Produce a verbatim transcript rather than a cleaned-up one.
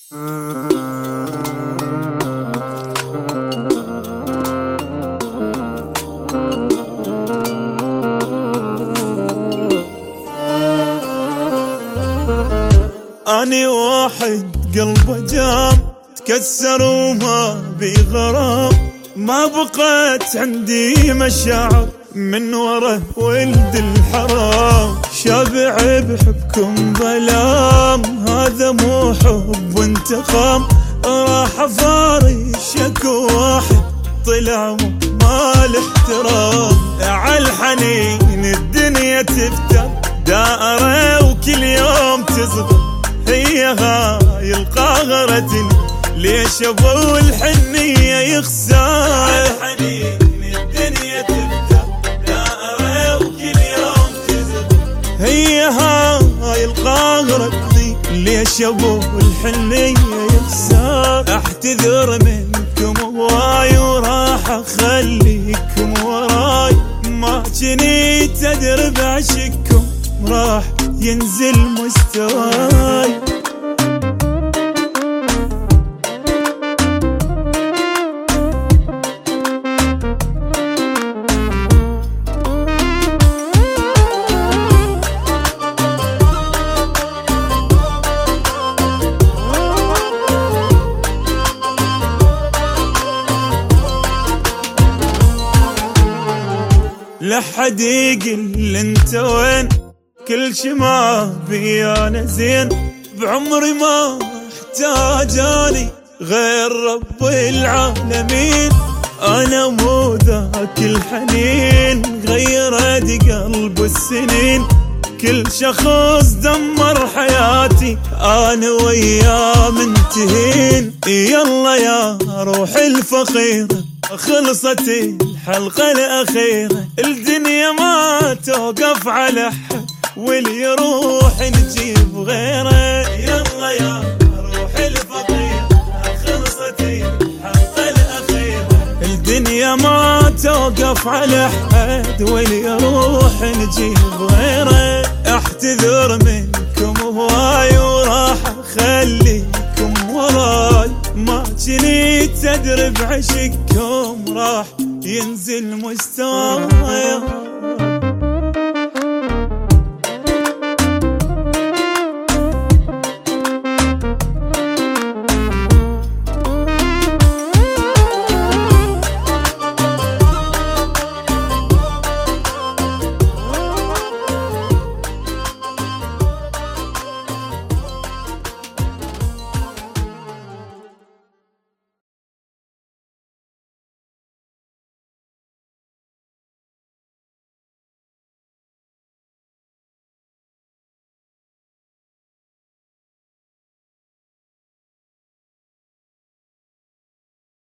أني واحد قلبه جام تكسر وما بغرام، ما بقيت عندي مشاعر من وره ولد الحرام. شابع بحبكم ظلام، هذا مو حب وانتقام. راح فارشك واحد طلع مال احترام. عالحنين الدنيا تفتح دائرة وكل يوم تصغر، هي هاي القاهرة ليش ابو الحنية يخسر. الحنين الدنيا تفتح دائرة وكل يوم تصغر، هي هاي القاهرة ليش ابو الحنية يخسر. احتذر منكم هواي وراح اخليكم وراي، ما جنيت ادري بعشقكم راح ينزل مستواي. لحد يقل انت وين، كل شي ما بي انا زين. بعمري ما احتاجاني غير رب العالمين. انا مو ذاك الحنين غيرت قلب السنين. كل شخص دمر حياتي انا وياه منتهين. يلا يا روح الفقيرة خلصت الحلقة الأخيرة، الدنيا ما توقف على حد واللي يروح نجيب غيره. يلا يا روح الفقيرة خلصت الحلقة الأخيرة، الدنيا ما توقف على حد واللي يروح نجيب غيره. احتذر منكم هواي وراح اخليكم وراي، ما جنيت ادري بعشقكم راح ينزل مستواي.